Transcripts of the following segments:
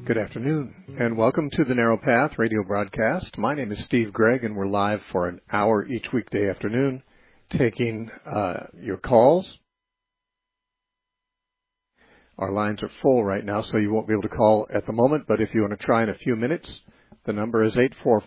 Good afternoon, and welcome to the Narrow Path radio broadcast. My name is Steve Gregg, and we're live for an hour each weekday afternoon, taking your calls. Our lines are full right now, so you won't be able to call at the moment, but if you want to try in a few minutes, the number is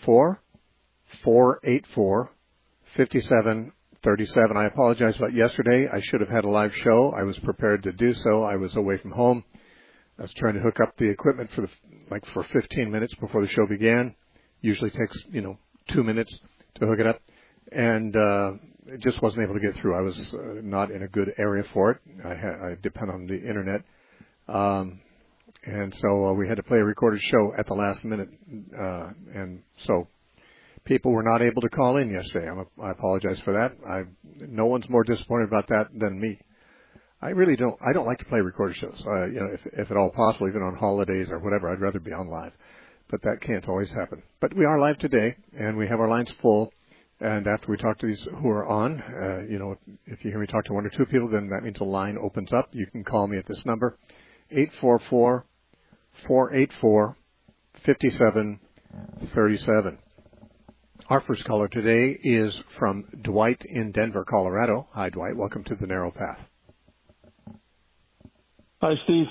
844-484-5737. I apologize about yesterday. I should have had a live show. I was prepared to do so. I was away from home. I was trying to hook up the equipment for 15 minutes before the show began. Usually takes, 2 minutes to hook it up. And it just wasn't able to get through. I was not in a good area for it. I depend on the internet. And so we had to play a recorded show at the last minute. And so people were not able to call in yesterday. I apologize for that. No one's more disappointed about that than me. I don't like to play recorded shows. If at all possible, even on holidays or whatever, I'd rather be on live. But that can't always happen. But we are live today, and we have our lines full. And after we talk to these who are on, if you hear me talk to one or two people, then that means a line opens up. You can call me at this number, 844-484-5737. Our first caller today is from Dwight in Denver, Colorado. Hi, Dwight. Welcome to the Narrow Path. Hi, Steve.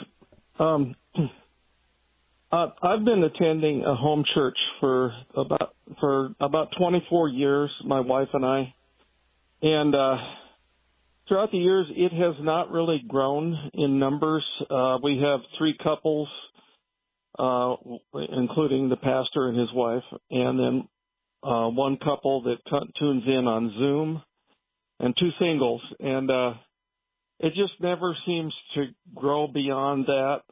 I've been attending a home church for about 24 years, my wife and I, and throughout the years, it has not really grown in numbers. We have 3 couples, including the pastor and his wife, and then one couple that tunes in on Zoom, and 2 singles, and it just never seems to grow beyond that.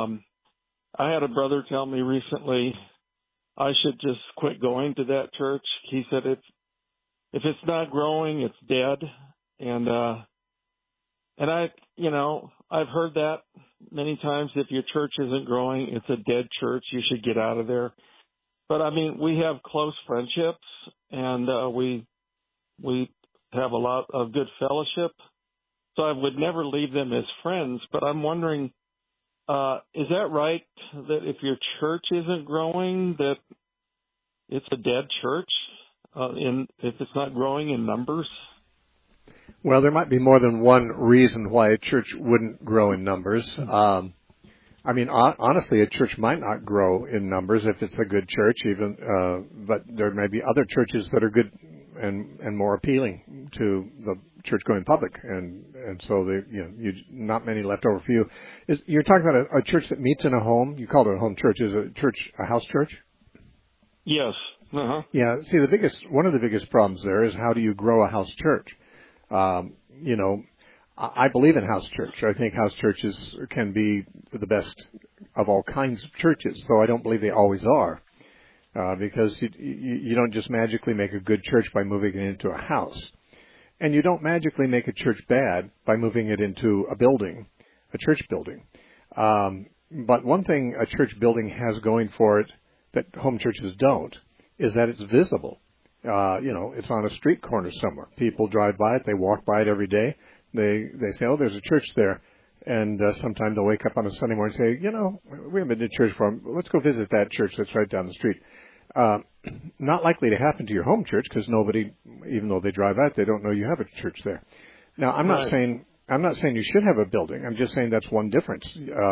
I had a brother tell me recently I should just quit going to that church. He said if it's not growing, it's dead. And I've heard that many times. If your church isn't growing, it's a dead church. You should get out of there. But I mean, we have close friendships, and we have a lot of good fellowship. So I would never leave them as friends, but I'm wondering, is that right, that if your church isn't growing, that it's a dead church, if it's not growing in numbers? Well, there might be more than one reason why a church wouldn't grow in numbers. Honestly, a church might not grow in numbers if it's a good church, but there may be other churches that are good and more appealing to the church-going public, and so not many left over for you. You're talking about a church that meets in a home? You called it a home church. Is a church a house church? Yes. Uh-huh. Yeah. See, one of the biggest problems there is how do you grow a house church? I believe in house church. I think house churches can be the best of all kinds of churches, though I don't believe they always are. Because you don't just magically make a good church by moving it into a house. And you don't magically make a church bad by moving it into a building, a church building. But one thing a church building has going for it that home churches don't is that it's visible. It's on a street corner somewhere. People drive by it. They walk by it every day. They say, oh, there's a church there. And sometimes they'll wake up on a Sunday morning and say, we haven't been to church for a while. Let's go visit that church that's right down the street. Not likely to happen to your home church because nobody, even though they drive out, they don't know you have a church there. Now, I'm not saying you should have a building. I'm just saying that's one difference.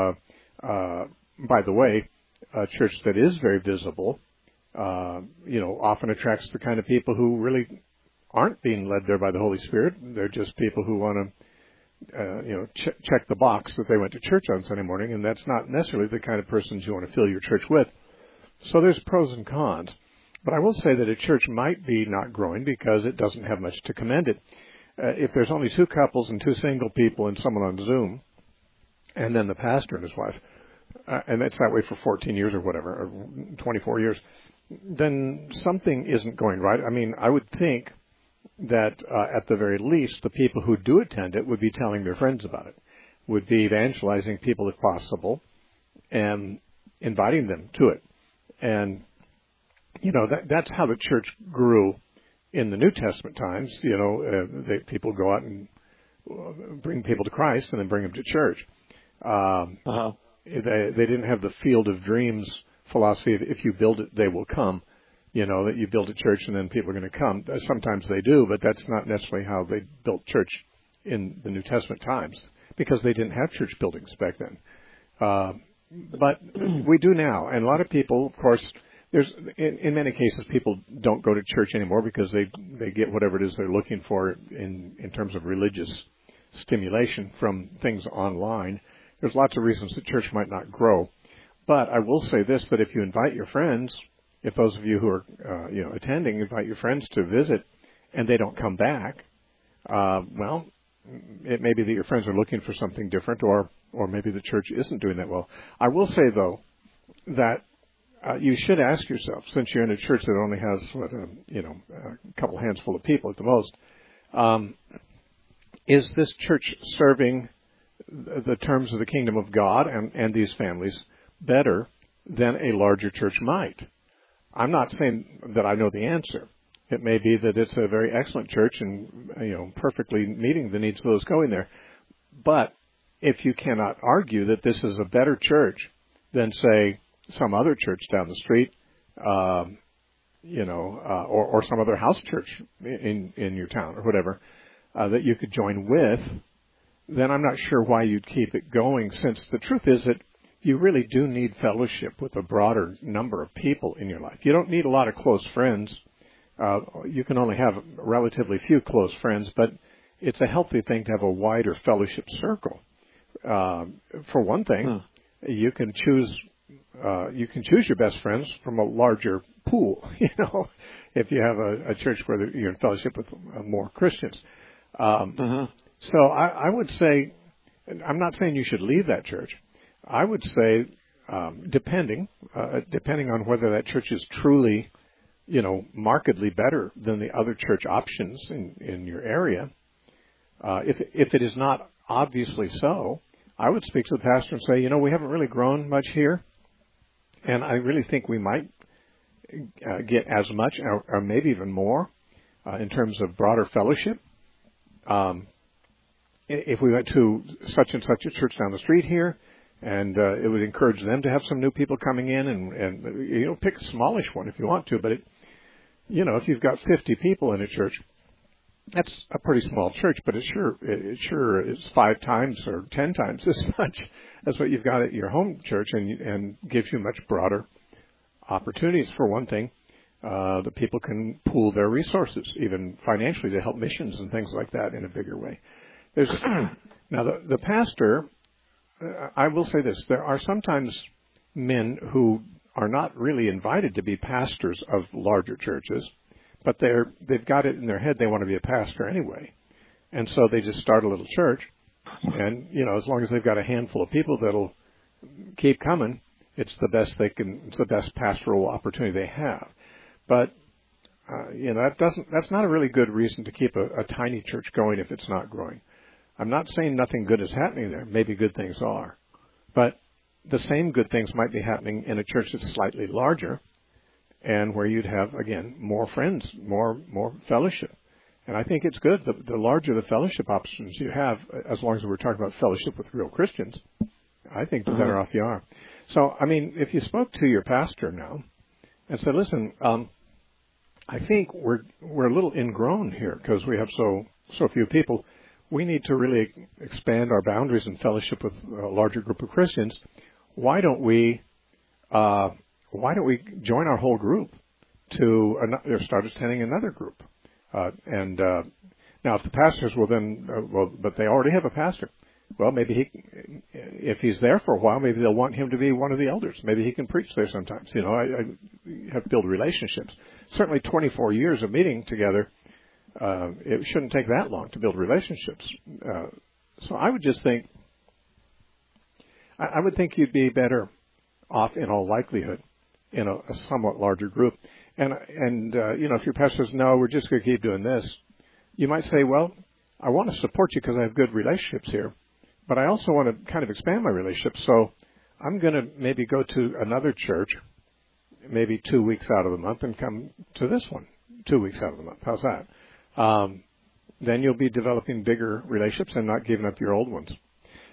By the way, a church that is very visible, often attracts the kind of people who really aren't being led there by the Holy Spirit. They're just people who want to check the box that they went to church on Sunday morning, and that's not necessarily the kind of persons you want to fill your church with. So there's pros and cons. But I will say that a church might be not growing because it doesn't have much to commend it. If there's only 2 couples and 2 single people and someone on Zoom, and then the pastor and his wife, and it's that way for 14 years or whatever, or 24 years, then something isn't going right. I mean, I would think that at the very least, the people who do attend it would be telling their friends about it, would be evangelizing people if possible, and inviting them to it. And, that's how the church grew in the New Testament times. People go out and bring people to Christ and then bring them to church. they didn't have the field of dreams philosophy of if you build it, they will come. That you build a church and then people are going to come. Sometimes they do, but that's not necessarily how they built church in the New Testament times, because they didn't have church buildings back then. But we do now. And a lot of people, of course, in many cases, people don't go to church anymore because they get whatever it is they're looking for in terms of religious stimulation from things online. There's lots of reasons the church might not grow. But I will say this, that if you invite your friends, if those of you who are attending invite your friends to visit and they don't come back, well, it may be that your friends are looking for something different, or maybe the church isn't doing that well. I will say, though, that you should ask yourself, since you're in a church that only has a couple handful of people at the most, is this church serving the terms of the kingdom of God and these families better than a larger church might? I'm not saying that I know the answer. It may be that it's a very excellent church and, perfectly meeting the needs of those going there. But if you cannot argue that this is a better church than, say, some other church down the street, or some other house church in your town or whatever, that you could join with, then I'm not sure why you'd keep it going, since the truth is that you really do need fellowship with a broader number of people in your life. You don't need a lot of close friends. You can only have relatively few close friends, but it's a healthy thing to have a wider fellowship circle. For one thing, you can choose your best friends from a larger pool, if you have a church where you're in fellowship with more Christians. So I would say, I'm not saying you should leave that church. I would say, depending on whether that church is truly, markedly better than the other church options in your area, if it is not obviously so, I would speak to the pastor and say, we haven't really grown much here, and I really think we might get as much or maybe even more in terms of broader fellowship. If we went to such and such a church down the street here, and it would encourage them to have some new people coming in, and pick a smallish one if you want to, but if you've got 50 people in a church, that's a pretty small church, but it sure is 5 times or 10 times as much as what you've got at your home church, and gives you much broader opportunities. For one thing, the people can pool their resources, even financially, to help missions and things like that in a bigger way. Now the pastor, I will say this, there are sometimes men who are not really invited to be pastors of larger churches, but they've got it in their head they want to be a pastor anyway. And so they just start a little church, and, as long as they've got a handful of people that'll keep coming, it's the best pastoral opportunity they have. But, that's not a really good reason to keep a tiny church going if it's not growing. I'm not saying nothing good is happening there. Maybe good things are. But the same good things might be happening in a church that's slightly larger, and where you'd have, again, more friends, more fellowship. And I think it's good. The larger the fellowship options you have, as long as we're talking about fellowship with real Christians, I think the better off you are. So, if you spoke to your pastor now and said, listen, I think we're a little ingrown here because we have so few people. We need to really expand our boundaries and fellowship with a larger group of Christians. Why don't we join our whole group to start attending another group? Now, if the pastors will then, but they already have a pastor. Well, maybe if he's there for a while, maybe they'll want him to be one of the elders. Maybe he can preach there sometimes. I have to build relationships. Certainly 24 years of meeting together, it shouldn't take that long to build relationships. So I would just think, I would think you'd be better off in all likelihood in a somewhat larger group. And if your pastor says, no, we're just going to keep doing this, you might say, well, I want to support you because I have good relationships here, but I also want to kind of expand my relationships. So I'm going to maybe go to another church, maybe 2 weeks out of the month, and come to this one 2 weeks out of the month. How's that? Then you'll be developing bigger relationships and not giving up your old ones.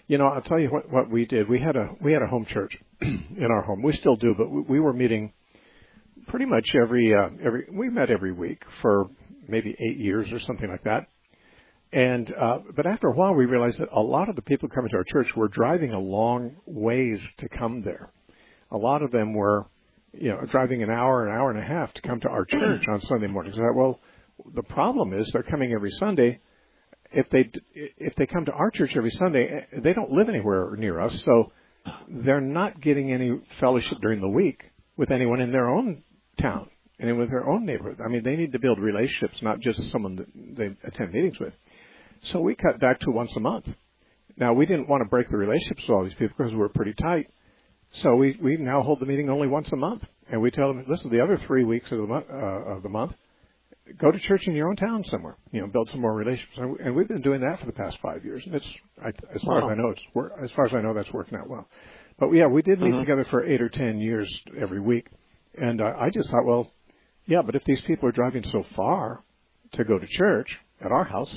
I'll tell you what we did. We had a home church in our home. We still do, but we were meeting pretty much we met every week for maybe 8 years or something like that. And but after a while, we realized that a lot of the people coming to our church were driving a long ways to come there. A lot of them were, driving an hour and a half to come to our church on Sunday mornings. I thought, well, the problem is they're coming every Sunday. If they come to our church every Sunday, they don't live anywhere near us, so they're not getting any fellowship during the week with anyone in their own town and with their own neighborhood. I mean, they need to build relationships, not just someone that they attend meetings with. So we cut back to once a month. Now, we didn't want to break the relationships with all these people because we're pretty tight. So we now hold the meeting only once a month, and we tell them, listen, the other 3 weeks of the month, go to church in your own town somewhere. Build some more relationships, and we've been doing that for the past 5 years. And as far as I know, that's working out well. But yeah, we did meet together for 8 or 10 years every week, and I just thought, well, yeah, but if these people are driving so far to go to church at our house,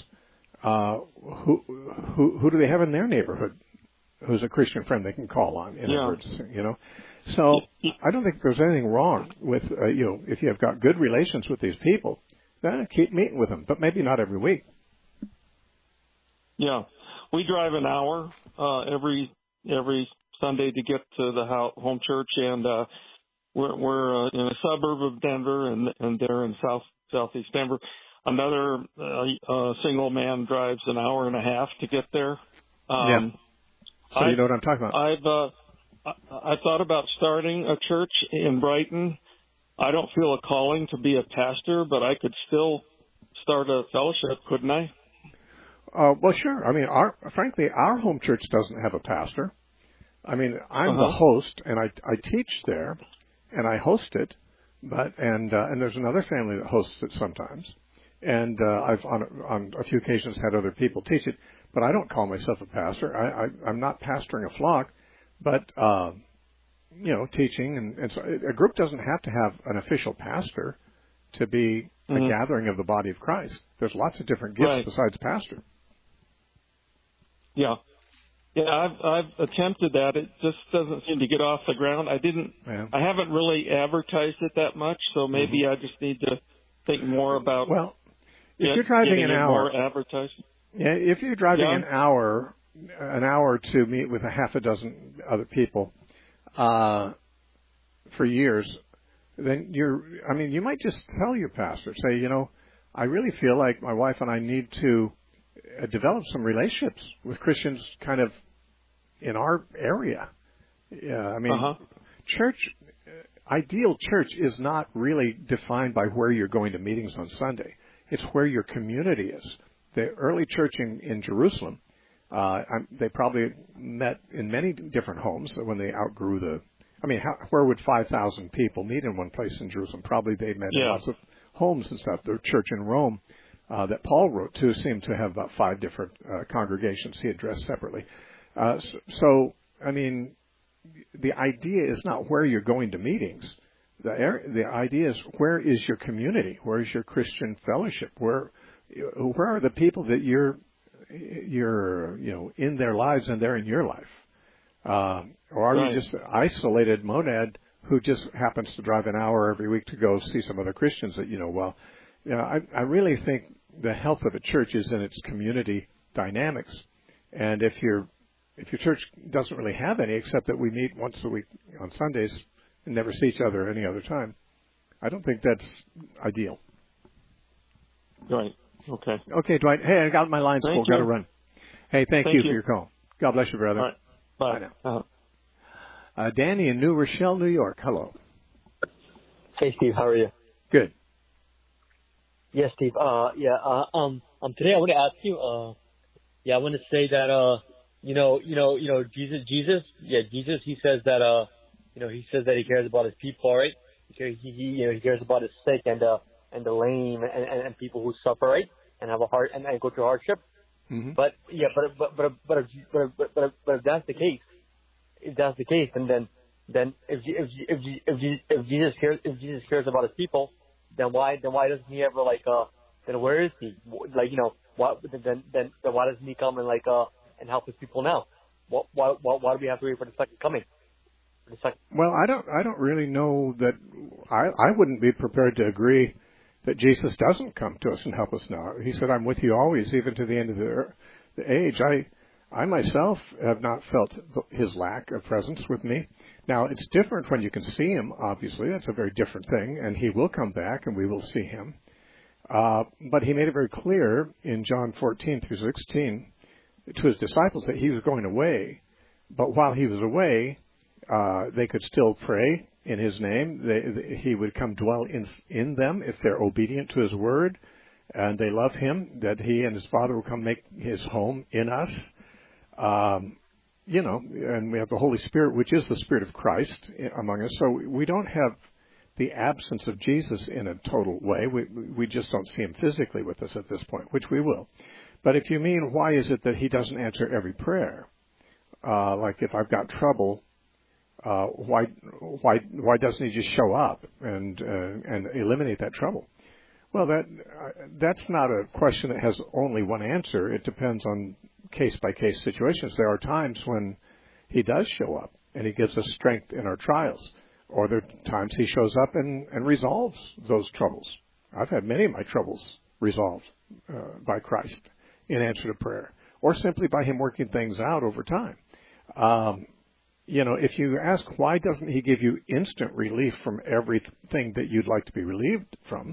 who do they have in their neighborhood who's a Christian friend they can call on in emergency, So I don't think there's anything wrong with, if you have got good relations with these people, then keep meeting with them, but maybe not every week. Yeah. We drive an hour every Sunday to get to the home church, and we're in a suburb of Denver, and they're in southeast Denver. Another single man drives an hour and a half to get there. So you know what I'm talking about. I thought about starting a church in Brighton. I don't feel a calling to be a pastor, but I could still start a fellowship, couldn't I? Well, sure. I mean, frankly, our home church doesn't have a pastor. I mean, I'm the host, and I teach there, and I host it, and there's another family that hosts it sometimes, and I've on a few occasions had other people teach it, but I don't call myself a pastor. I'm not pastoring a flock, but teaching, and so a group doesn't have to have an official pastor to be a gathering of the body of Christ. There's lots of different gifts besides pastor. Yeah. Yeah, I've attempted that. It just doesn't seem to get off the ground. I haven't really advertised it that much, so maybe I just need to think more about. Well, if you're driving an hour, more advertising. Yeah, if you're driving an hour to meet with a half a dozen other people for years, then you might just tell your pastor, say, I really feel like my wife and I need to develop some relationships with Christians kind of in our area. Yeah, I mean, ideal church is not really defined by where you're going to meetings on Sunday. It's where your community is. The early church in Jerusalem, they probably met in many different homes when they outgrew where would 5,000 people meet in one place in Jerusalem? Probably they met in lots of homes and stuff. The church in Rome that Paul wrote to seemed to have about 5 different congregations he addressed separately. So, I mean, the idea is not where you're going to meetings. The idea is where is your community? Where is your Christian fellowship? Where are the people that you're in their lives and they're in your life? Or are you just an isolated monad who just happens to drive an hour every week to go see some other Christians that you know well? I really think the health of a church is in its community dynamics. And if your church doesn't really have any, except that we meet once a week on Sundays and never see each other any other time, I don't think that's ideal. Right. Okay. Okay, Dwight. Hey, I got my lines full. Got to run. Hey, thank you for your call. God bless you, brother. All right. Bye. Bye now. Danny in New Rochelle, New York. Hello. Hey, Steve. How are you? Good. Yes, Steve. Today I want to ask you. I want to say that Jesus. He says that he cares about his people, right? He cares about his sick and the lame and people who suffer, right, and have a heart and go through hardship. Mm-hmm. But if that's the case, then if Jesus cares about his people, then why doesn't he ever then where is he? Why doesn't he come and and help his people now? Why do we have to wait for the second coming? Well, I don't really know that. I wouldn't be prepared to agree that Jesus doesn't come to us and help us now. He said, "I'm with you always, even to the end of the age." I myself have not felt his lack of presence with me. Now, it's different when you can see him. Obviously, that's a very different thing, and he will come back, and we will see him. But he made it very clear in John 14-16 to his disciples that he was going away. But while he was away, they could still pray in his name. He would come dwell in them if they're obedient to his word, and they love him, that he and his Father will come make his home in us. And we have the Holy Spirit, which is the Spirit of Christ among us. So we don't have the absence of Jesus in a total way. We just don't see him physically with us at this point, which we will. But if you mean, why is it that he doesn't answer every prayer? Like if I've got trouble, why doesn't he just show up and eliminate that trouble? Well, that's not a question that has only one answer. It depends on case-by-case situations. There are times when he does show up and he gives us strength in our trials, or there are times he shows up and resolves those troubles. I've had many of my troubles resolved by Christ in answer to prayer, or simply by him working things out over time. If you ask why doesn't he give you instant relief from everything that you'd like to be relieved from,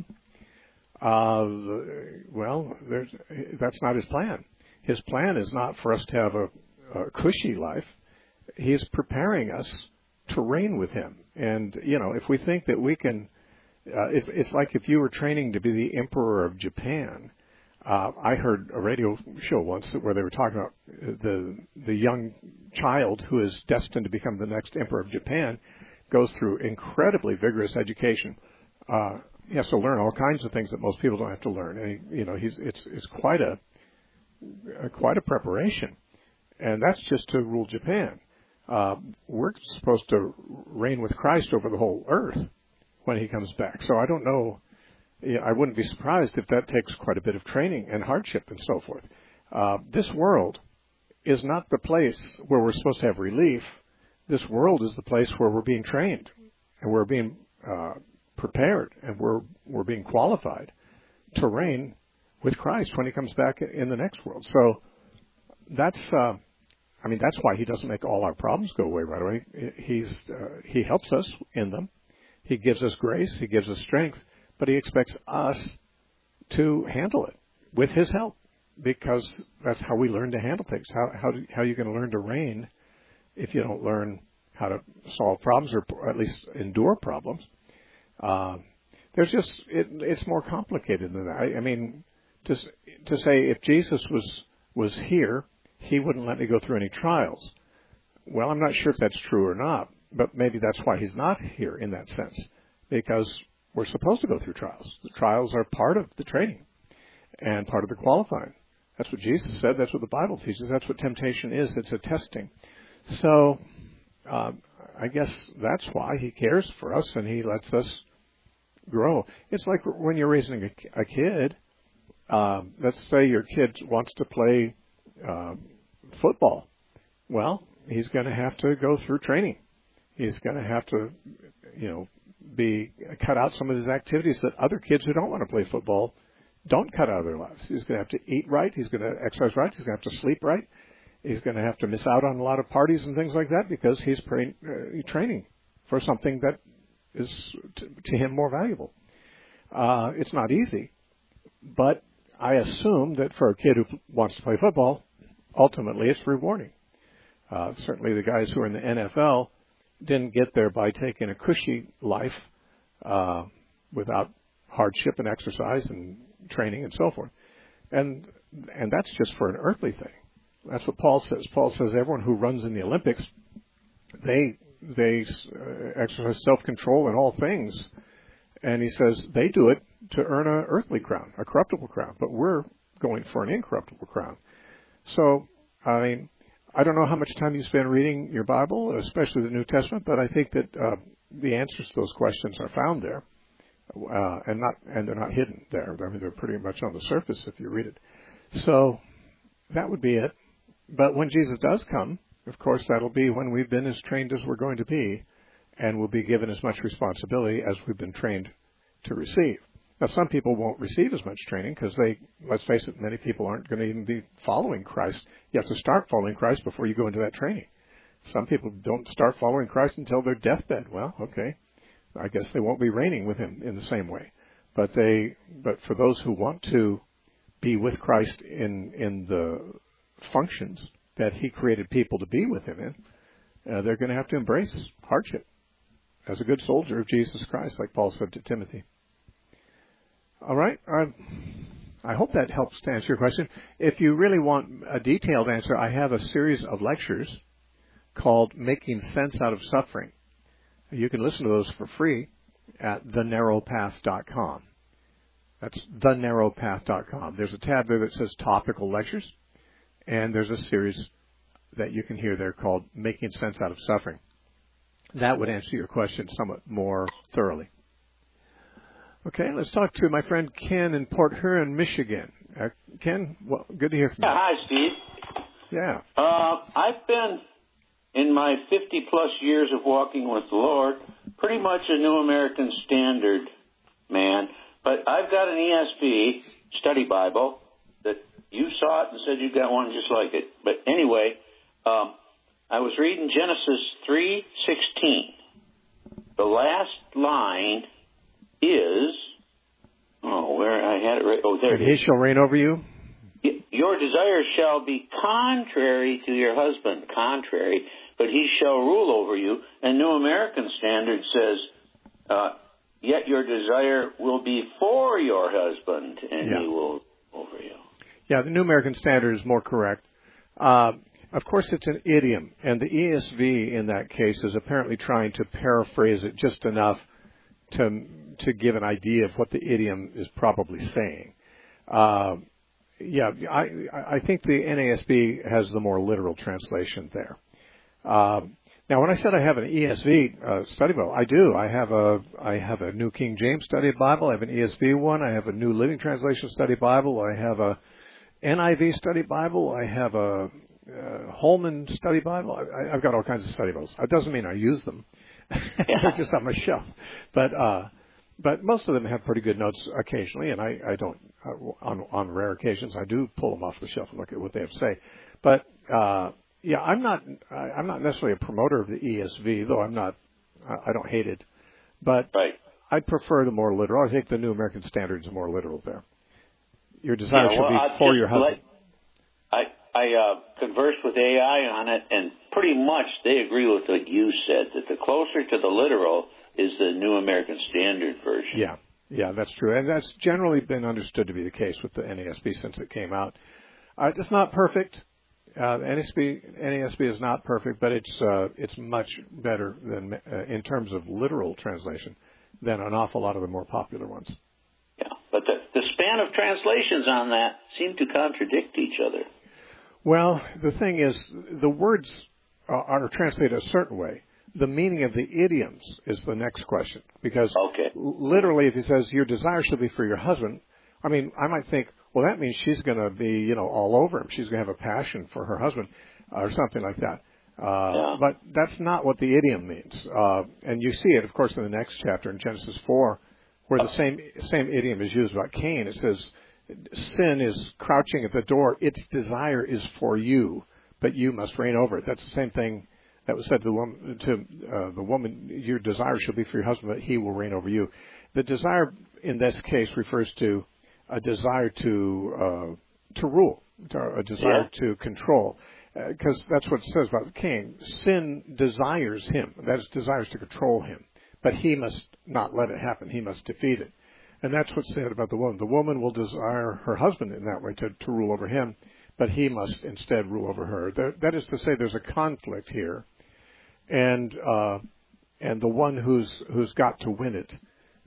that's not his plan. His plan is not for us to have a cushy life. He's preparing us to reign with him. And, if we think that we can, it's like if you were training to be the emperor of Japan. I heard a radio show once where they were talking about the young child who is destined to become the next emperor of Japan goes through incredibly vigorous education. He has to learn all kinds of things that most people don't have to learn. And, it's quite a preparation. And that's just to rule Japan. We're supposed to reign with Christ over the whole earth when he comes back. So I don't know. I wouldn't be surprised if that takes quite a bit of training and hardship and so forth. This world is not the place where we're supposed to have relief. This world is the place where we're being trained and we're being prepared and we're being qualified to reign with Christ when he comes back in the next world. So that's why he doesn't make all our problems go away right away. He helps us in them. He gives us grace. He gives us strength. But he expects us to handle it with his help, because that's how we learn to handle things. How are you going to learn to reign if you don't learn how to solve problems or at least endure problems? It's more complicated than that. I mean, to say if Jesus was here, he wouldn't let me go through any trials. Well, I'm not sure if that's true or not, but maybe that's why he's not here in that sense, because we're supposed to go through trials. The trials are part of the training and part of the qualifying. That's what Jesus said. That's what the Bible teaches. That's what temptation is. It's a testing. So I guess that's why he cares for us and he lets us grow. It's like when you're raising a kid. Let's say your kid wants to play football. Well, he's going to have to go through training. He's going to have to, cut out some of his activities that other kids who don't want to play football don't cut out of their lives. He's going to have to eat right. He's going to exercise right. He's going to have to sleep right. He's going to have to miss out on a lot of parties and things like that because he's training for something that is to him more valuable. It's not easy, but I assume that for a kid who wants to play football, ultimately it's rewarding. Certainly the guys who are in the NFL didn't get there by taking a cushy life without hardship and exercise and training and so forth. And that's just for an earthly thing. That's what Paul says. Paul says everyone who runs in the Olympics, they exercise self-control in all things. And he says they do it to earn an earthly crown, a corruptible crown. But we're going for an incorruptible crown. So, I mean, I don't know how much time you spend reading your Bible, especially the New Testament, but I think that the answers to those questions are found there, and they're not hidden there. I mean, they're pretty much on the surface if you read it. So that would be it. But when Jesus does come, of course, that'll be when we've been as trained as we're going to be, and will be given as much responsibility as we've been trained to receive. Now, some people won't receive as much training because let's face it, many people aren't going to even be following Christ. You have to start following Christ before you go into that training. Some people don't start following Christ until their deathbed. Well, okay, I guess they won't be reigning with him in the same way. But for those who want to be with Christ in the functions that he created people to be with him in, they're going to have to embrace hardship as a good soldier of Jesus Christ, like Paul said to Timothy. All right. I hope that helps to answer your question. If you really want a detailed answer, I have a series of lectures called Making Sense Out of Suffering. You can listen to those for free at thenarrowpath.com. That's thenarrowpath.com. There's a tab there that says Topical Lectures, and there's a series that you can hear there called Making Sense Out of Suffering. That would answer your question somewhat more thoroughly. Okay, let's talk to my friend Ken in Port Huron, Michigan. Ken, well, good to hear from you. Hi, Steve. Yeah. I've been, in my 50-plus years of walking with the Lord, pretty much a New American Standard man, but I've got an ESV study Bible that you saw it and said you got one just like it. But anyway, I was reading Genesis 3:16. The last line is, where I had it right. Oh, there it is. He shall reign over you. Your desire shall be contrary to your husband, contrary, but he shall rule over you. And New American Standard says, yet your desire will be for your husband, and he will rule over you. Yeah, the New American Standard is more correct. Of course, it's an idiom, and the ESV in that case is apparently trying to paraphrase it just enough to give an idea of what the idiom is probably saying. I think the NASB has the more literal translation there. Now, when I said I have an ESV study Bible, I do. I have a New King James Study Bible. I have an ESV one. I have a New Living Translation Study Bible. I have a NIV Study Bible. I have a Holman Study Bible. I've got all kinds of study Bibles. It doesn't mean I use them. They're just on my shelf. But most of them have pretty good notes occasionally, and I don't, on rare occasions, I do pull them off the shelf and look at what they have to say. But, I'm not necessarily a promoter of the ESV, though I don't hate it. But I prefer the more literal. I think the New American Standard is more literal there. Your desire should be for your husband. I conversed with AI on it, and pretty much they agree with what you said, that the closer to the literal is the New American Standard version. Yeah, that's true. And that's generally been understood to be the case with the NASB since it came out. It's not perfect. NASB is not perfect, but it's much better than in terms of literal translation than an awful lot of the more popular ones. Yeah, but the span of translations on that seem to contradict each other. Well, the thing is, the words are translated a certain way. The meaning of the idioms is the next question. Because literally, if he says, your desire shall be for your husband, I mean, I might think, well, that means she's going to be, all over him. She's going to have a passion for her husband or something like that. But that's not what the idiom means. And you see it, of course, in the next chapter in Genesis 4, where the same idiom is used about Cain. It says, sin is crouching at the door. Its desire is for you, but you must reign over it. That's the same thing that was said to the woman, your desire shall be for your husband, but he will reign over you. The desire in this case refers to a desire to rule, a desire to control, because that's what it says about Cain. Sin desires him. That is, desires to control him, but he must not let it happen. He must defeat it. And that's what's said about the woman. The woman will desire her husband in that way to rule over him, but he must instead rule over her. That is to say, there's a conflict here, and the one who's got to win it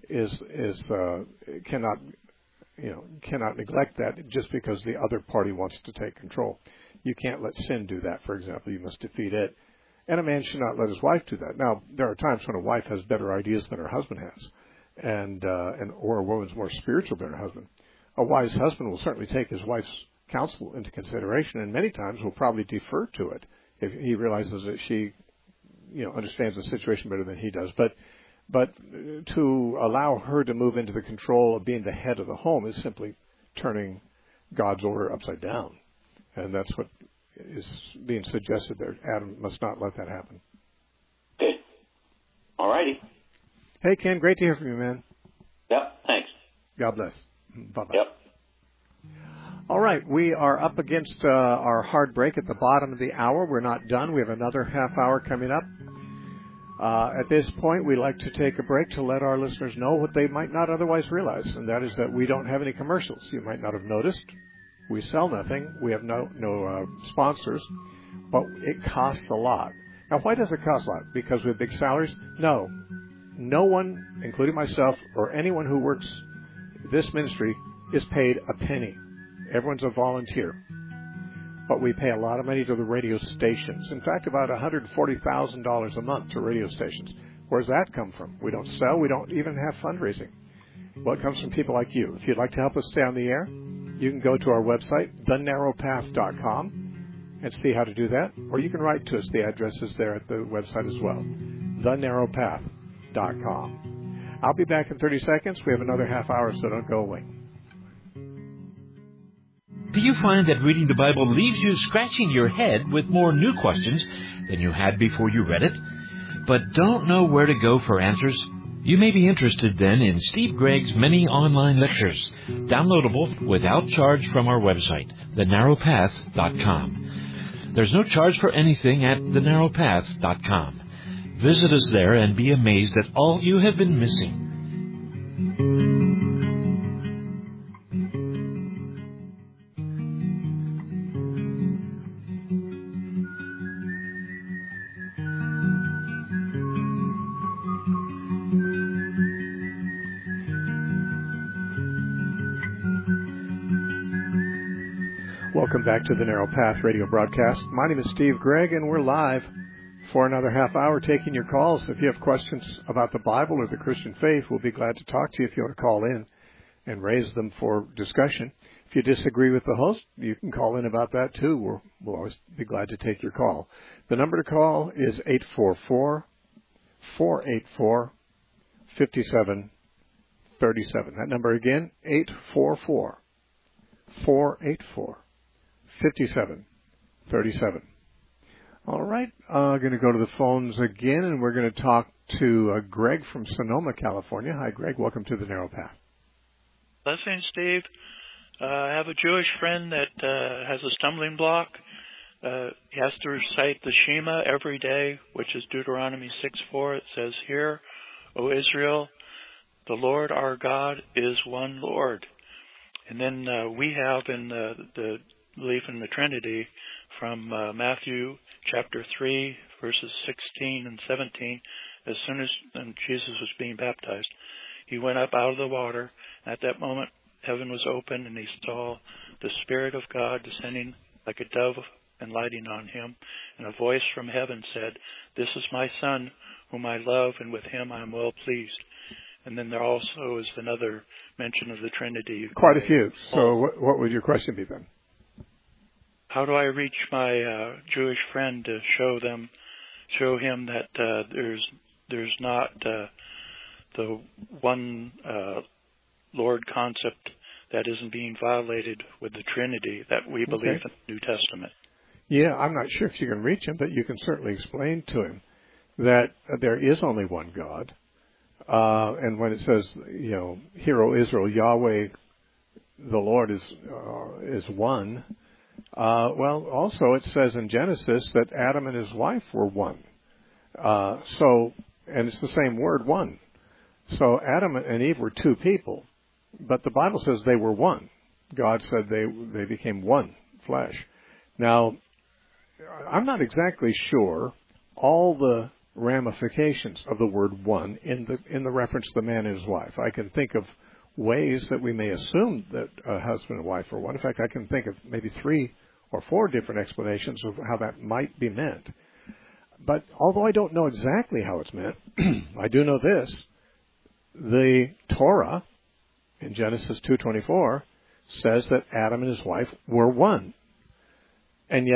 cannot neglect that just because the other party wants to take control. You can't let sin do that. For example, you must defeat it, and a man should not let his wife do that. Now, there are times when a wife has better ideas than her husband has. Or a woman's more spiritual than her husband. A wise husband will certainly take his wife's counsel into consideration, and many times will probably defer to it if he realizes that she, understands the situation better than he does. But to allow her to move into the control of being the head of the home is simply turning God's order upside down. And that's what is being suggested there. Adam must not let that happen. Okay. All righty. Hey, Ken, great to hear from you, man. Yep, thanks. God bless. Bye-bye. Yep. All right, we are up against our hard break at the bottom of the hour. We're not done. We have another half hour coming up. At this point, we like to take a break to let our listeners know what they might not otherwise realize, and that is that we don't have any commercials. You might not have noticed. We sell nothing. We have no sponsors, but it costs a lot. Now, why does it cost a lot? Because we have big salaries? No. No one, including myself or anyone who works this ministry, is paid a penny. Everyone's a volunteer. But we pay a lot of money to the radio stations. In fact, about $140,000 a month to radio stations. Where does that come from? We don't sell. We don't even have fundraising. Well, it comes from people like you. If you'd like to help us stay on the air, you can go to our website, thenarrowpath.com, and see how to do that. Or you can write to us. The address is there at the website as well, thenarrowpath.com. I'll be back in 30 seconds. We have another half hour, so don't go away. Do you find that reading the Bible leaves you scratching your head with more new questions than you had before you read it, but don't know where to go for answers? You may be interested then in Steve Gregg's many online lectures, downloadable without charge from our website, thenarrowpath.com. There's no charge for anything at thenarrowpath.com. Visit us there and be amazed at all you have been missing. Welcome back to the Narrow Path radio broadcast. My name is Steve Gregg, and we're live for another half hour taking your calls. If you have questions about the Bible or the Christian faith, we'll be glad to talk to you if you want to call in and raise them for discussion. If you disagree with the host, you can call in about that too. We'll always be glad to take your call. The number to call is 844-484-5737. That number again, 844-484-5737. All right, going to go to the phones again, and we're going to talk to Greg from Sonoma, California. Hi, Greg. Welcome to the Narrow Path. Blessings, Steve. I have a Jewish friend that has a stumbling block. He has to recite the Shema every day, which is Deuteronomy 6:4. It says, "Hear, O Israel, the Lord our God is one Lord." And then we have in the belief in the Trinity from Matthew chapter 3, verses 16 and 17, as soon as Jesus was being baptized, he went up out of the water. At that moment, heaven was open, and he saw the Spirit of God descending like a dove and lighting on him. And a voice from heaven said, "This is my Son, whom I love, and with him I am well pleased." And then there also is another mention of the Trinity. Quite a few. So what would your question be then? How do I reach my Jewish friend to show him that there's not the one Lord concept that isn't being violated with the Trinity that we believe in the New Testament? Yeah, I'm not sure if you can reach him, but you can certainly explain to him that there is only one God. And when it says, "Hear, O Israel, Yahweh, the Lord is one." Also it says in Genesis that Adam and his wife were one. And it's the same word, one. So Adam and Eve were two people, but the Bible says they were one. God said they became one flesh. Now, I'm not exactly sure all the ramifications of the word one in the reference to the man and his wife. I can think of ways that we may assume that a husband and wife are one. In fact, I can think of maybe 3 or 4 different explanations of how that might be meant. But although I don't know exactly how it's meant, I do know this. The Torah in Genesis 2:24 says that Adam and his wife were one. And yet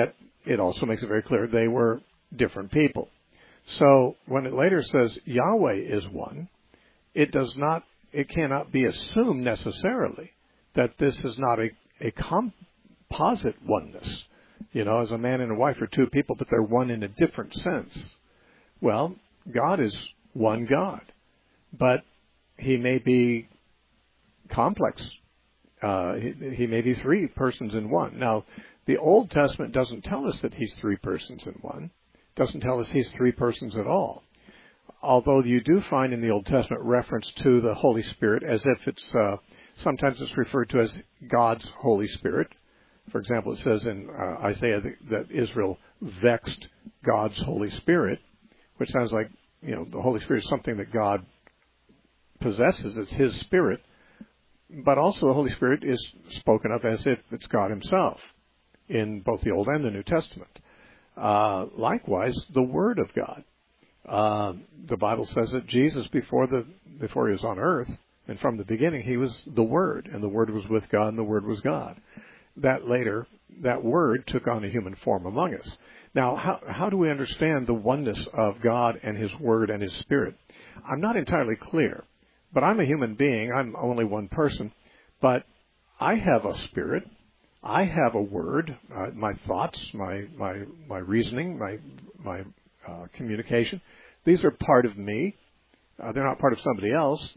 it also makes it very clear they were different people. So when it later says Yahweh is one, it cannot be assumed necessarily that this is not a composite oneness. As a man and a wife are two people, but they're one in a different sense. Well, God is one God, but he may be complex. He may be three persons in one. Now, the Old Testament doesn't tell us that he's three persons in one. It doesn't tell us he's three persons at all. Although you do find in the Old Testament reference to the Holy Spirit as if it's, sometimes it's referred to as God's Holy Spirit. For example, it says in Isaiah that Israel vexed God's Holy Spirit, which sounds like, the Holy Spirit is something that God possesses. It's his spirit. But also the Holy Spirit is spoken of as if it's God himself in both the Old and the New Testament. Likewise, the Word of God. The Bible says that Jesus, before he was on earth, and from the beginning, he was the Word, and the Word was with God, and the Word was God. That Word took on a human form among us. Now, how do we understand the oneness of God and his Word and his Spirit? I'm not entirely clear, but I'm a human being. I'm only one person, but I have a spirit. I have a word, my thoughts, my reasoning, my communication. These are part of me. They're not part of somebody else.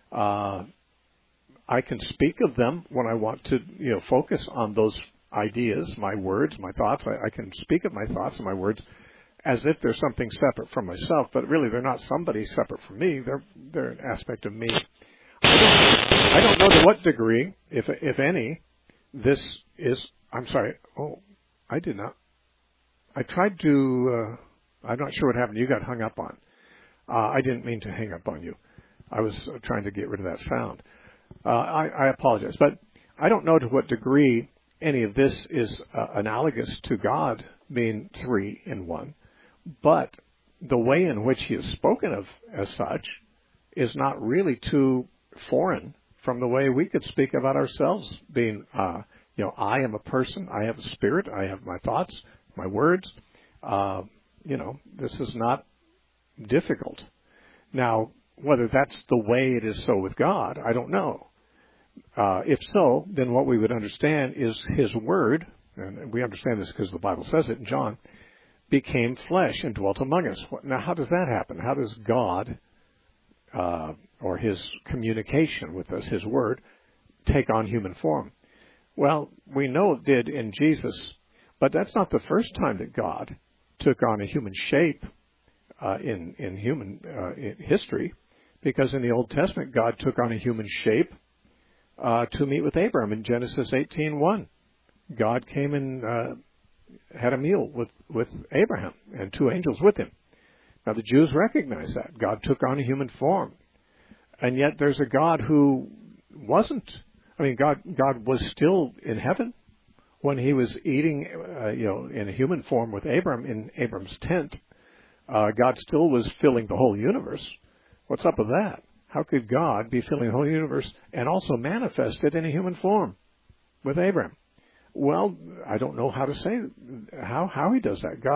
I can speak of them when I want to, focus on those ideas, my words, my thoughts. I can speak of my thoughts and my words as if they're something separate from myself, but really they're not somebody separate from me. They're an aspect of me. I don't know to what degree, if any, this is. I'm sorry. Oh, I did not. I tried to. I'm not sure what happened. You got hung up on. I didn't mean to hang up on you. I was trying to get rid of that sound. I apologize, but I don't know to what degree any of this is analogous to God being three in one, but the way in which he is spoken of as such is not really too foreign from the way we could speak about ourselves being, I am a person, I have a spirit, I have my thoughts, my words. This is not difficult. Now, whether that's the way it is so with God, I don't know. If so, then what we would understand is his word, and we understand this because the Bible says it in John, became flesh and dwelt among us. Now, how does that happen? How does God, or his communication with us, his word, take on human form? Well, we know it did in Jesus, but that's not the first time that God took on a human shape in human history, because in the Old Testament, God took on a human shape to meet with Abraham in Genesis 18:1. God came and had a meal with Abraham and two angels with him. Now the Jews recognize that. God took on a human form. And yet there's a God who wasn't. God was still in heaven when he was eating, in a human form with Abraham in Abraham's tent. God still was filling the whole universe. What's up with that? How could God be filling the whole universe and also manifested in a human form with Abraham? Well, I don't know how to say how he does that.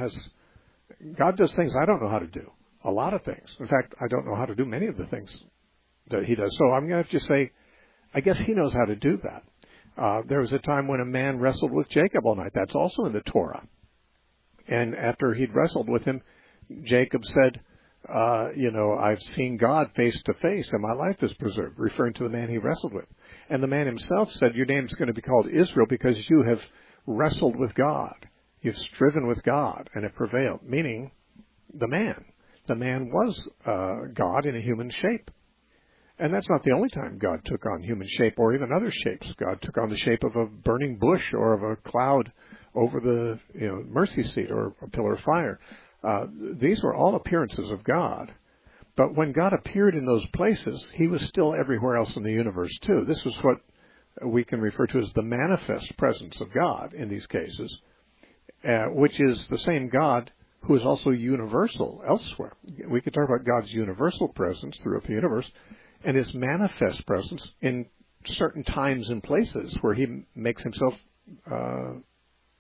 God does things I don't know how to do. A lot of things. In fact, I don't know how to do many of the things that he does. So I'm going to have to say, I guess he knows how to do that. There was a time when a man wrestled with Jacob all night. That's also in the Torah. And after he'd wrestled with him, Jacob said, I've seen God face to face and my life is preserved, referring to the man he wrestled with. And the man himself said, your name's going to be called Israel because you have wrestled with God. You've striven with God and have prevailed, meaning the man. The man was God in a human shape. And that's not the only time God took on human shape or even other shapes. God took on the shape of a burning bush or of a cloud over the mercy seat or a pillar of fire. These were all appearances of God. But when God appeared in those places, he was still everywhere else in the universe too. This was what we can refer to as the manifest presence of God in these cases, which is the same God who is also universal elsewhere. We could talk about God's universal presence throughout the universe and his manifest presence in certain times and places where he makes himself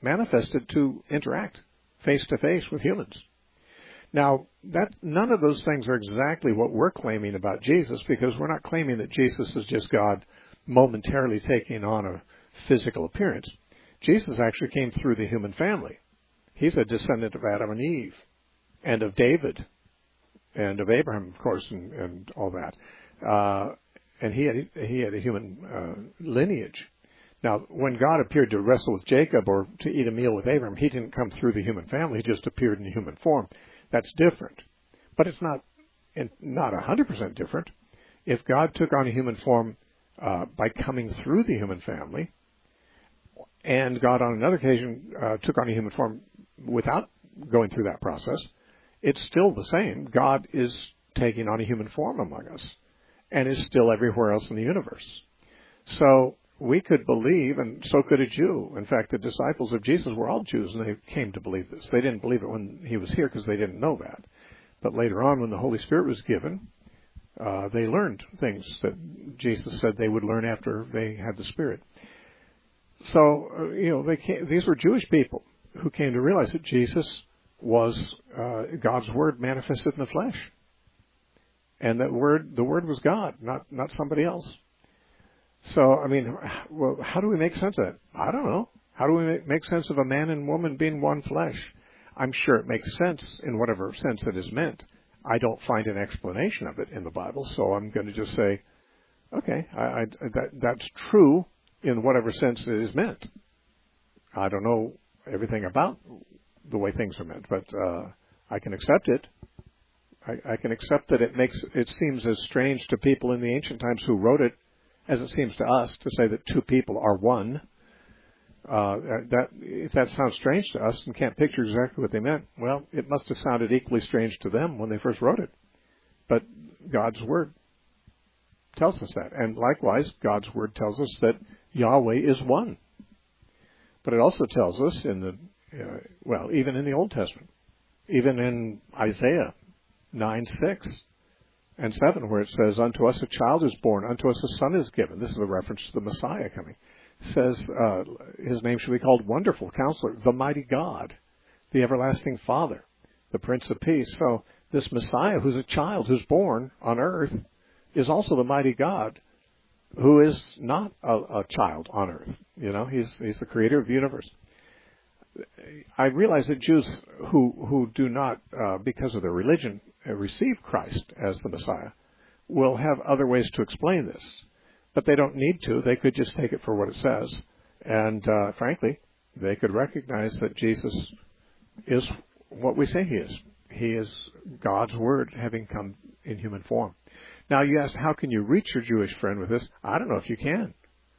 manifested to interact face to face with humans. Now, none of those things are exactly what we're claiming about Jesus, because we're not claiming that Jesus is just God momentarily taking on a physical appearance. Jesus actually came through the human family. He's a descendant of Adam and Eve, and of David, and of Abraham, of course, and all that. And he had a human lineage. Now, when God appeared to wrestle with Jacob or to eat a meal with Abraham, he didn't come through the human family. He just appeared in human form. That's different. But it's not 100% different. If God took on a human form by coming through the human family, and God on another occasion took on a human form without going through that process, it's still the same. God is taking on a human form among us and is still everywhere else in the universe. So we could believe, and so could a Jew. In fact, the disciples of Jesus were all Jews, and they came to believe this. They didn't believe it when he was here because they didn't know that. But later on, when the Holy Spirit was given, they learned things that Jesus said they would learn after they had the Spirit. So, these were Jewish people who came to realize that Jesus was God's Word manifested in the flesh. And that the Word was God, not somebody else. So, how do we make sense of that? I don't know. How do we make sense of a man and woman being one flesh? I'm sure it makes sense in whatever sense it is meant. I don't find an explanation of it in the Bible, so I'm going to just say, okay, that's true in whatever sense it is meant. I don't know everything about the way things are meant, but I can accept it. I can accept that it seems as strange to people in the ancient times who wrote it as it seems to us to say that two people are one. If that sounds strange to us and can't picture exactly what they meant, well, it must have sounded equally strange to them when they first wrote it. But God's Word tells us that. And likewise, God's Word tells us that Yahweh is one. But it also tells us even in the Old Testament, even in Isaiah 9:6 and 7, where it says, "Unto us a child is born, unto us a son is given." This is a reference to the Messiah coming. It says his name should be called Wonderful Counselor, the Mighty God, the Everlasting Father, the Prince of Peace. So this Messiah, who's a child, who's born on earth, is also the Mighty God, who is not a child on earth. He's the creator of the universe. I realize that Jews who do not, because of their religion, receive Christ as the Messiah, will have other ways to explain this. But they don't need to. They could just take it for what it says. And frankly, they could recognize that Jesus is what we say he is. He is God's Word having come in human form. Now, you ask, how can you reach your Jewish friend with this? I don't know if you can.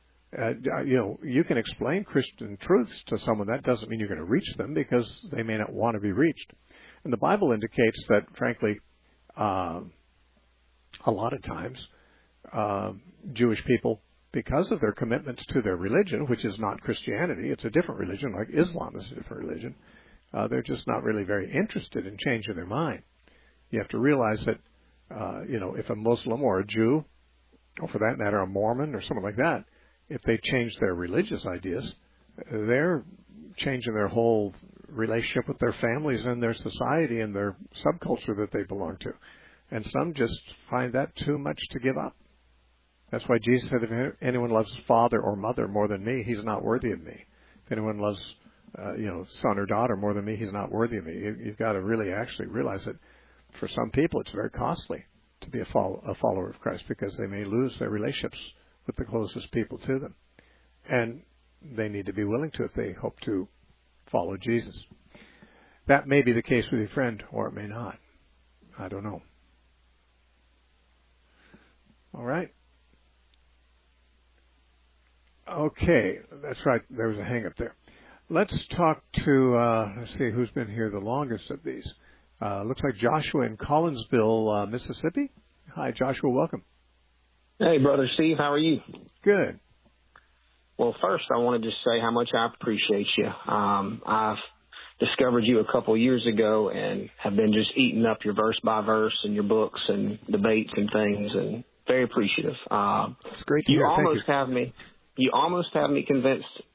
You can explain Christian truths to someone. That doesn't mean you're going to reach them, because they may not want to be reached. And the Bible indicates that, frankly, a lot of times, Jewish people, because of their commitments to their religion, which is not Christianity, it's a different religion, like Islam is a different religion, they're just not really very interested in changing their mind. You have to realize that, if a Muslim or a Jew, or for that matter a Mormon or someone like that, if they change their religious ideas, they're changing their whole relationship with their families and their society and their subculture that they belong to. And some just find that too much to give up. That's why Jesus said, if anyone loves father or mother more than me, he's not worthy of me. If anyone loves, son or daughter more than me, he's not worthy of me. You've got to really actually realize that for some people it's very costly to be a follower of Christ, because they may lose their relationships with the closest people to them. And they need to be willing to if they hope to follow Jesus. That may be the case with your friend, or it may not. I don't know. All right. Okay, that's right. There was a hang-up there. Let's talk to, let's see, who's been here the longest of these. Looks like Joshua in Collinsville, Mississippi. Hi, Joshua. Welcome. Hey, Brother Steve. How are you? Good. Well, first, I want to just say how much I appreciate you. I've discovered you a couple years ago and have been just eating up your verse by verse and your books and debates and things, and very appreciative. It's great to hear. You almost have me convinced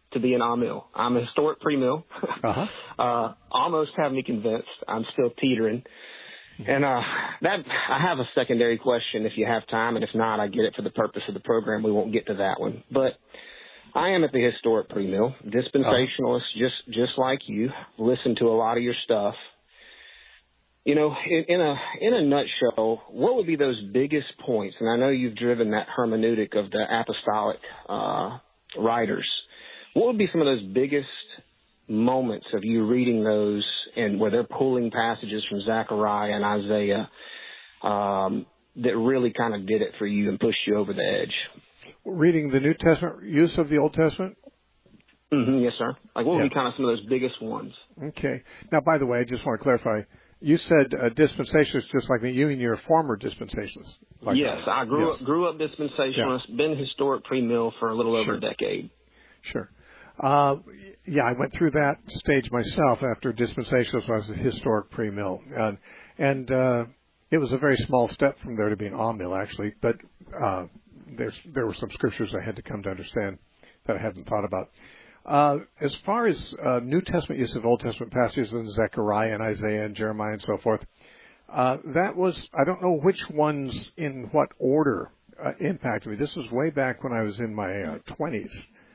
to be an Amill. I'm a historic pre-mill. Almost have me convinced. I'm still teetering. And that I have a secondary question if you have time, and if not, I get it for the purpose of the program. We won't get to that one. But I am at the historic pre-mill, dispensationalist, just like you. Listen to a lot of your stuff. You know, in a nutshell, what would be those biggest points? And I know you've driven that hermeneutic of the apostolic writers. What would be some of those biggest moments of you reading those and where they're pulling passages from Zechariah and Isaiah that really kind of did it for you and pushed you over the edge? Reading the New Testament use of the Old Testament? Yes, sir. Like what would be kind of some of those biggest ones? Okay. Now, by the way, I just want to clarify. You said dispensationalist just like me. You and you're a former dispensationalist. Like yes, I grew up dispensationalist, been historic pre-mill for a little over a decade. Sure. I went through that stage myself after dispensationalist. I was a historic pre-mill. And it was a very small step from there to being on-mill, actually. But there were some scriptures I had to come to understand that I hadn't thought about. As far as New Testament use of Old Testament passages in Zechariah and Isaiah and Jeremiah and so forth, that was, I don't know which ones in what order impacted me. This was way back when I was in my 20s.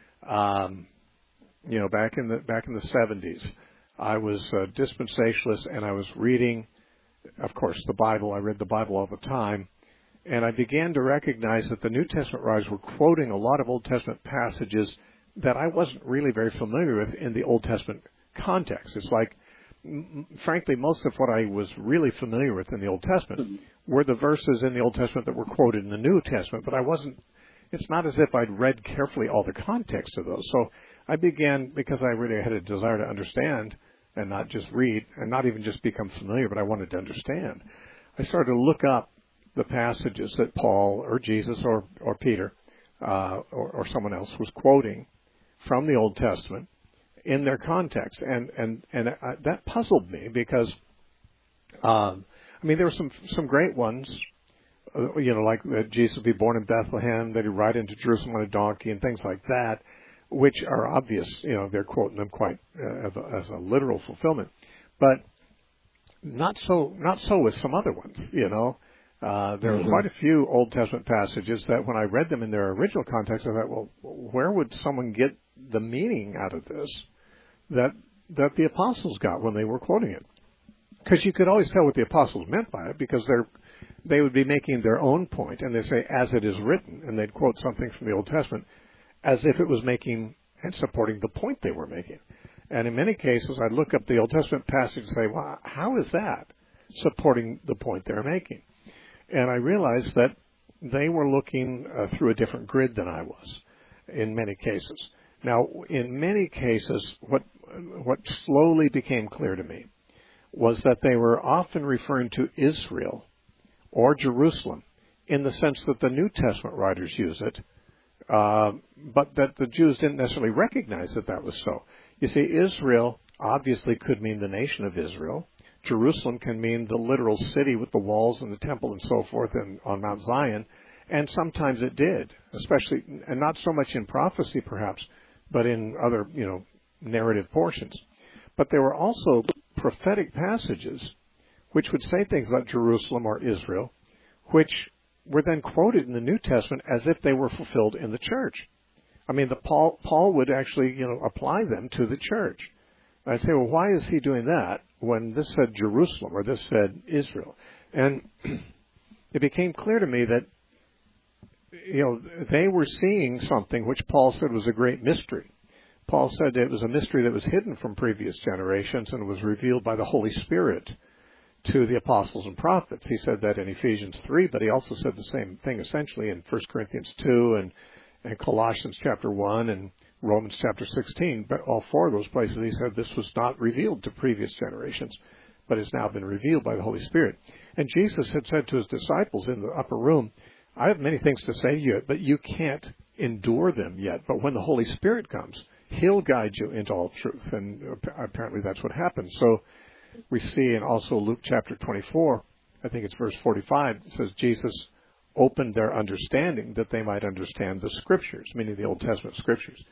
Back in the 70s, I was a dispensationalist, and I was reading, of course, the Bible. I read the Bible all the time, and I began to recognize that the New Testament writers were quoting a lot of Old Testament passages that I wasn't really very familiar with in the Old Testament context. It's like, frankly, most of what I was really familiar with in the Old Testament were the verses in the Old Testament that were quoted in the New Testament, but I wasn't. It's not as if I'd read carefully all the context of those. So I began, because I really had a desire to understand and not just read and not even just become familiar, but I wanted to understand. I started to look up the passages that Paul or Jesus or Peter or someone else was quoting from the Old Testament in their context. And that puzzled me because, there were some great ones. Like that Jesus would be born in Bethlehem, that he'd ride into Jerusalem on a donkey, and things like that, which are obvious. They're quoting them quite as a literal fulfillment, but not so with some other ones. There are quite a few Old Testament passages that, when I read them in their original context, I thought, well, where would someone get the meaning out of this that the apostles got when they were quoting it? Because you could always tell what the apostles meant by it, because they would be making their own point, and they say, as it is written, and they'd quote something from the Old Testament as if it was making and supporting the point they were making. And in many cases, I'd look up the Old Testament passage and say, well, how is that supporting the point they're making? And I realized that they were looking through a different grid than I was in many cases. Now, in many cases, what slowly became clear to me was that they were often referring to Israel or Jerusalem in the sense that the New Testament writers use it, but that the Jews didn't necessarily recognize that was so. You see, Israel obviously could mean the nation of Israel. Jerusalem can mean the literal city with the walls and the temple and so forth on Mount Zion, and sometimes it did, especially, and not so much in prophecy perhaps, but in other, narrative portions. But there were also prophetic passages which would say things about Jerusalem or Israel, which were then quoted in the New Testament as if they were fulfilled in the church. Paul would actually, apply them to the church. I say, well, why is he doing that when this said Jerusalem or this said Israel? And it became clear to me that, they were seeing something which Paul said was a great mystery. Paul said it was a mystery that was hidden from previous generations and was revealed by the Holy Spirit to the apostles and prophets. He said that in Ephesians 3, but he also said the same thing essentially in 1 Corinthians 2 and Colossians chapter 1 and Romans chapter 16. But all four of those places he said this was not revealed to previous generations, but has now been revealed by the Holy Spirit. And Jesus had said to his disciples in the upper room, I have many things to say to you, but you can't endure them yet. But when the Holy Spirit comes, he'll guide you into all truth. And apparently that's what happened. So we see in also Luke chapter 24, I think it's verse 45, it says Jesus opened their understanding that they might understand the Scriptures, meaning the Old Testament Scriptures.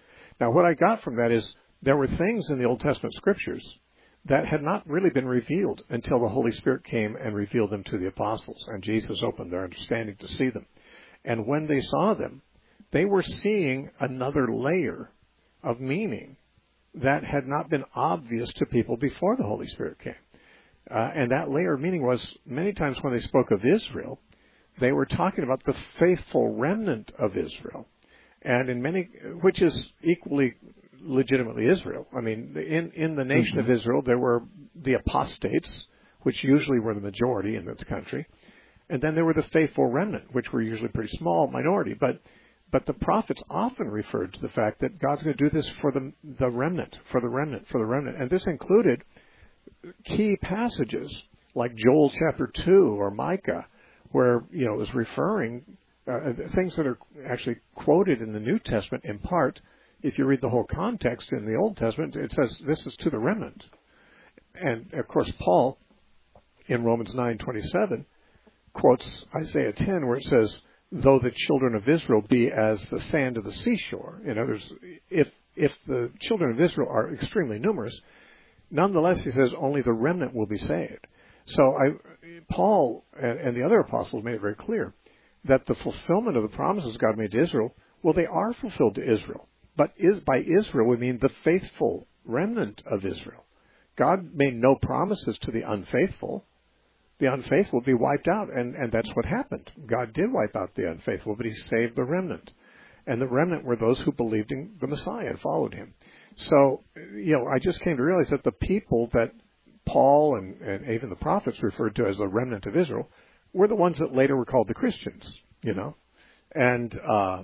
Now, what I got from that is there were things in the Old Testament scriptures that had not really been revealed until the Holy Spirit came and revealed them to the apostles, and Jesus opened their understanding to see them. And when they saw them, they were seeing another layer of meaning that had not been obvious to people before the Holy Spirit came. And that layer of meaning was, many times when they spoke of Israel, they were talking about the faithful remnant of Israel, and in many, which is equally legitimately Israel. I mean, in the nation of Israel, there were the apostates, which usually were the majority in this country, and then there were the faithful remnant, which were usually a pretty small minority. But the prophets often referred to the fact that God's going to do this for the remnant, for the remnant, for the remnant, and this included key passages like Joel chapter 2 or Micah, where it was referring things that are actually quoted in the New Testament in part. If you read the whole context in the Old Testament, it says this is to the remnant. And, of course, Paul, in Romans 9:27, quotes Isaiah 10, where it says, though the children of Israel be as the sand of the seashore. In other words, if the children of Israel are extremely numerous, nonetheless, he says, only the remnant will be saved. So Paul and the other apostles made it very clear that the fulfillment of the promises God made to Israel, well, they are fulfilled to Israel. But by Israel, we mean the faithful remnant of Israel. God made no promises to the unfaithful. The unfaithful would be wiped out, and that's what happened. God did wipe out the unfaithful, but he saved the remnant. And the remnant were those who believed in the Messiah and followed him. So, I just came to realize that the people that Paul and even the prophets referred to as the remnant of Israel were the ones that later were called the Christians, And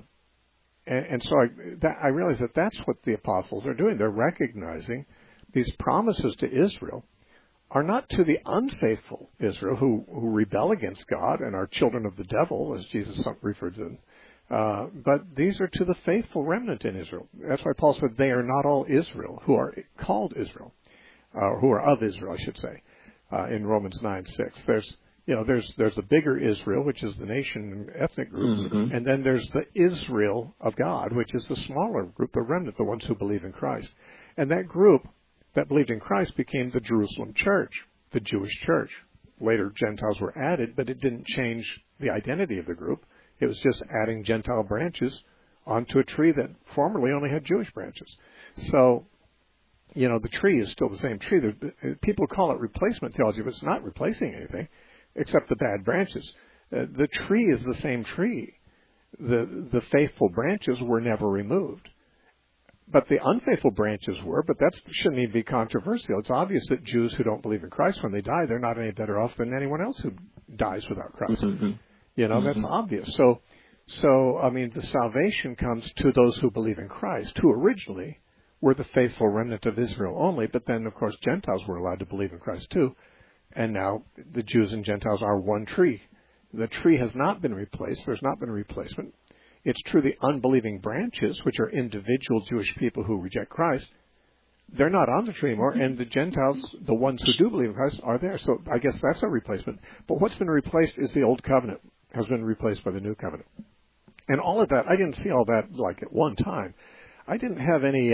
so I realized that that's what the apostles are doing. They're recognizing these promises to Israel are not to the unfaithful Israel who rebel against God and are children of the devil, as Jesus referred to them. But these are to the faithful remnant in Israel. That's why Paul said they are not all Israel who are called Israel, who are of Israel, I should say, in Romans 9:6. There's the bigger Israel, which is the nation and ethnic group, and then there's the Israel of God, which is the smaller group, the remnant, the ones who believe in Christ. And that group that believed in Christ became the Jerusalem church, the Jewish church. Later, Gentiles were added, but it didn't change the identity of the group. It was just adding Gentile branches onto a tree that formerly only had Jewish branches. So, the tree is still the same tree. People call it replacement theology, but it's not replacing anything except the bad branches. The tree is the same tree. The faithful branches were never removed. But the unfaithful branches were, but that shouldn't even be controversial. It's obvious that Jews who don't believe in Christ, when they die, they're not any better off than anyone else who dies without Christ. That's obvious. So, the salvation comes to those who believe in Christ, who originally were the faithful remnant of Israel only, but then, of course, Gentiles were allowed to believe in Christ too. And now the Jews and Gentiles are one tree. The tree has not been replaced. There's not been a replacement. It's true the unbelieving branches, which are individual Jewish people who reject Christ, they're not on the tree anymore, and the Gentiles, the ones who do believe in Christ, are there. So I guess that's a replacement. But what's been replaced is the old covenant has been replaced by the new covenant. And all of that, I didn't see all that like at one time. I didn't have any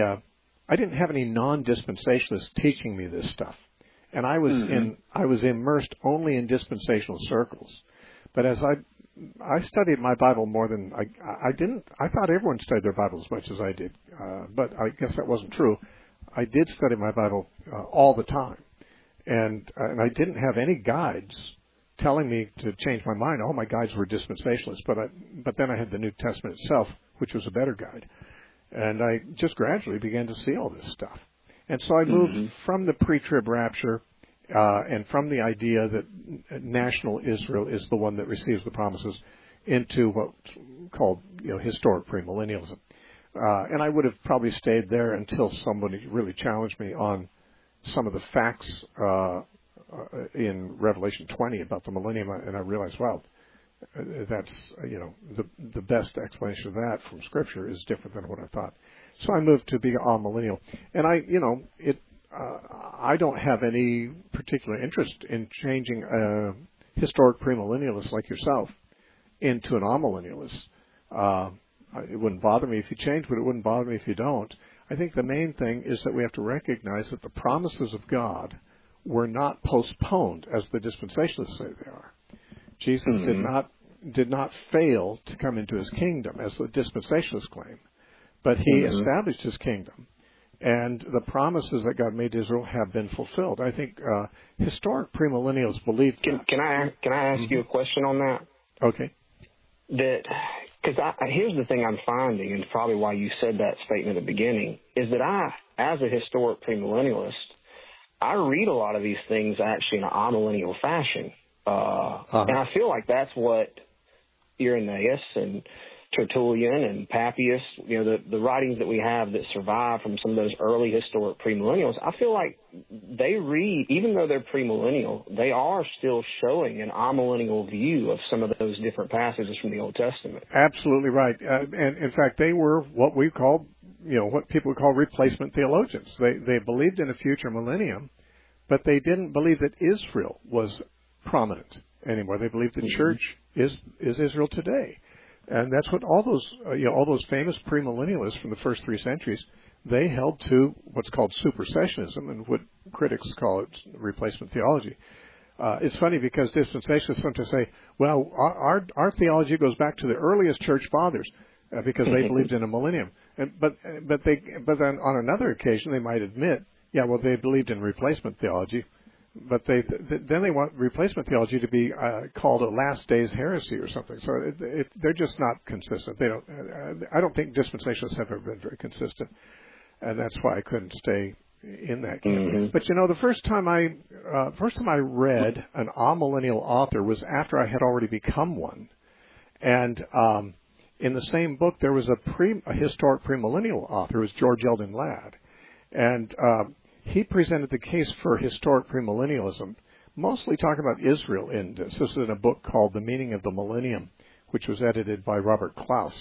non-dispensationalists teaching me this stuff. And I was immersed only in dispensational circles. But as I studied my Bible more than I thought everyone studied their Bible as much as I did. But I guess that wasn't true. I did study my Bible all the time. And I didn't have any guides telling me to change my mind. All my guides were dispensationalists. But then I had the New Testament itself, which was a better guide. And I just gradually began to see all this stuff. And so I moved from the pre-trib rapture and from the idea that national Israel is the one that receives the promises into what's called historic premillennialism. And I would have probably stayed there until somebody really challenged me on some of the facts in Revelation 20 about the millennium, and I realized, wow, that's the best explanation of that from Scripture is different than what I thought. So I moved to be amillennial, and I don't have any particular interest in changing a historic premillennialist like yourself into an amillennialist. It wouldn't bother me if you change, but it wouldn't bother me if you don't. I think the main thing is that we have to recognize that the promises of God were not postponed as the dispensationalists say they are. Jesus did not fail to come into his kingdom as the dispensationalists claim, but he established his kingdom. And the promises that God made to Israel have been fulfilled. I think historic premillennials believe that. Can I ask you a question on that? Okay. Because here's the thing I'm finding, and probably why you said that statement at the beginning, is that I, as a historic premillennialist, I read a lot of these things actually in an amillennial fashion. And I feel like that's what Irenaeus and Tertullian and Papias, the writings that we have that survive from some of those early historic premillennials, I feel like they read, even though they're premillennial, they are still showing an amillennial view of some of those different passages from the Old Testament. Absolutely right. And in fact, they were what we call, what people would call replacement theologians. They believed in a future millennium, but they didn't believe that Israel was prominent anymore. They believed the church is Israel today. And that's what all those famous premillennialists from the first 3 centuries, they held to what's called supersessionism, and what critics call it replacement theology. It's funny because dispensationalists sometimes say, well, our theology goes back to the earliest church fathers because they believed in a millennium. But then on another occasion they might admit, they believed in replacement theology. But then they want replacement theology to be called a last days heresy or something. So they're just not consistent. They don't. I don't think dispensationalists have ever been very consistent, and that's why I couldn't stay in that camp. But the first time I read an amillennial author was after I had already become one, and in the same book there was a historic premillennial author, who was George Eldon Ladd, and he presented the case for historic premillennialism, mostly talking about Israel in this. This is in a book called The Meaning of the Millennium, which was edited by Robert Klaus,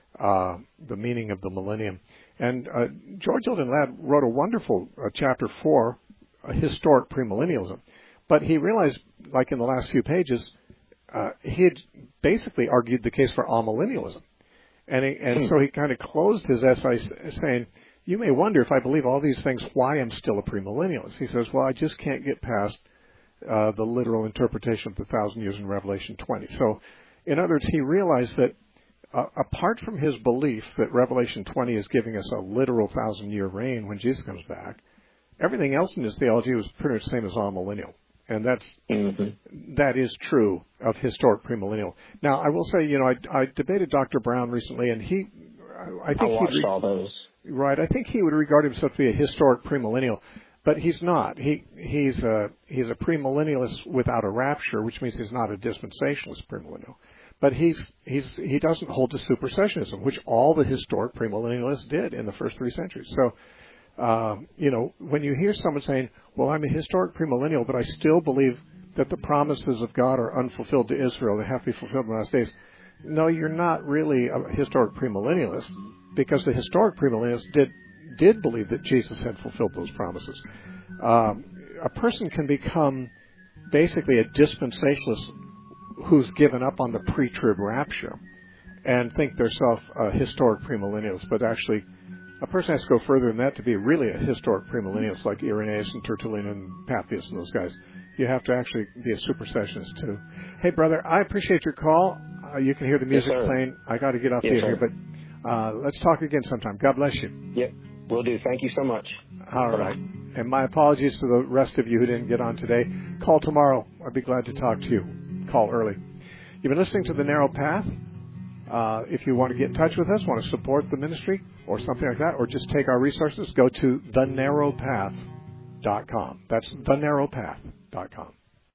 The Meaning of the Millennium. And George Eldon Ladd wrote a wonderful chapter for historic premillennialism. But he realized, like in the last few pages, he had basically argued the case for amillennialism. And so he kind of closed his essay saying, you may wonder, if I believe all these things, why I'm still a premillennialist. He says, well, I just can't get past the literal interpretation of the 1,000 years in Revelation 20. So, in other words, he realized that apart from his belief that Revelation 20 is giving us a literal 1,000-year reign when Jesus comes back, everything else in his theology was pretty much the same as amillennial. And that is true of historic premillennial. Now, I will say, I debated Dr. Brown recently, and I watched all those. Right, I think he would regard himself to be a historic premillennial, but he's not. He's a premillennialist without a rapture, which means he's not a dispensationalist premillennial. But he doesn't hold to supersessionism, which all the historic premillennialists did in the first 3 centuries. So, when you hear someone saying, "Well, I'm a historic premillennial, but I still believe that the promises of God are unfulfilled to Israel; they have to be fulfilled in the last days," no, you're not really a historic premillennialist. Because the historic premillennialists did believe that Jesus had fulfilled those promises. A person can become basically a dispensationalist who's given up on the pre-trib rapture and think they're historic premillennialists, but actually a person has to go further than that to be really a historic premillennialist, like Irenaeus and Tertullian and Papias and those guys. You have to actually be a supersessionist too. Hey, brother, I appreciate your call. You can hear the music playing. I got to get off here, but let's talk again sometime. God bless you. Yep, will do. Thank you so much. All right. And my apologies to the rest of you who didn't get on today. Call tomorrow. I'd be glad to talk to you. Call early. You've been listening to The Narrow Path. If you want to get in touch with us, want to support the ministry or something like that, or just take our resources, go to thenarrowpath.com. That's thenarrowpath.com.